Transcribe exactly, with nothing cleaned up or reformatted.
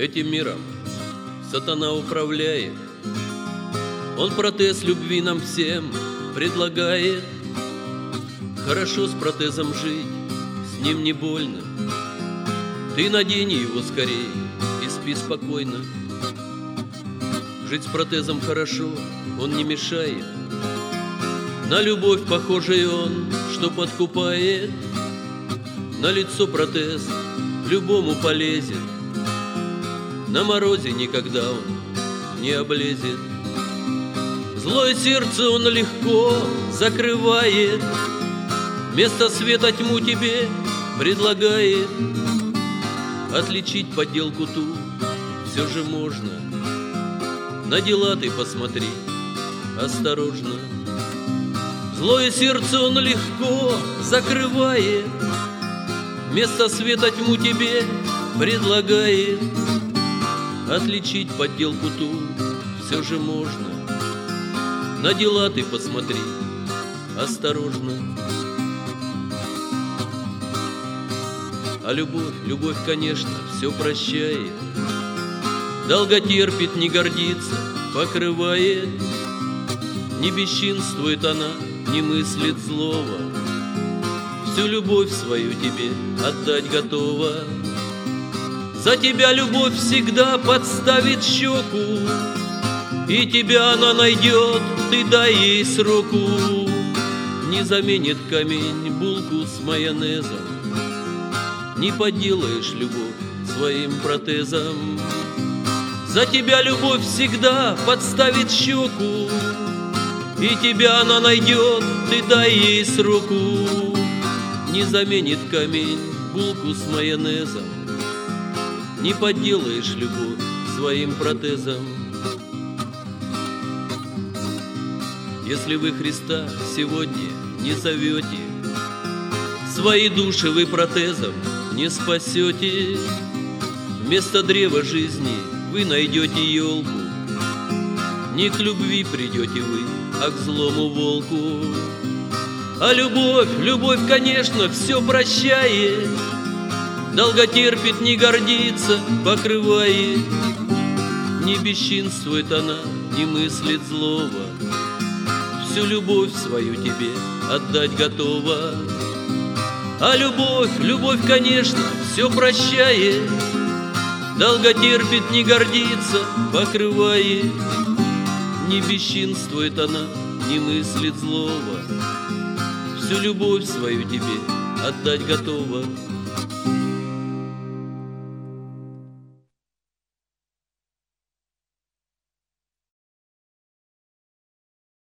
Этим миром сатана управляет. Он протез любви нам всем предлагает. Хорошо с протезом жить, с ним не больно. Ты надень его скорей и спи спокойно. Жить с протезом хорошо, он не мешает. На любовь похожий он, что подкупает. На лицо протез любому полезет. На морозе никогда он не облезет. Злое сердце он легко закрывает. Вместо света тьму тебе предлагает. Отличить подделку ту все же можно. На дела ты посмотри осторожно. Злое сердце он легко закрывает. Вместо света тьму тебе предлагает. Отличить подделку ту все же можно. На дела ты посмотри осторожно. А любовь, любовь, конечно, все прощает. Долго терпит, не гордится, покрывает. Не бесчинствует она, не мыслит злого. Всю любовь свою тебе отдать готова. За тебя любовь всегда подставит щеку. И тебя она найдет, ты дай ей сроку. Не заменит камень булку с майонезом. Не поделаешь любовь своим протезом. За тебя любовь всегда подставит щеку. И тебя она найдет, ты дай ей сроку. Не заменит камень булку с майонезом. Не подделаешь любовь своим протезом. Если вы Христа сегодня не зовете, свои души вы протезом не спасете. Вместо древа жизни вы найдете елку. Не к любви придете вы, а к злому волку. А любовь, любовь, конечно, все прощает. Долго терпит, не гордится, покрывает. Не бесчинствует она, не мыслит злого. Всю любовь свою тебе отдать готова. А любовь, любовь, конечно, все прощает. Долго терпит, не гордится, покрывает. Не бесчинствует она, не мыслит злого. Всю любовь свою тебе отдать готова.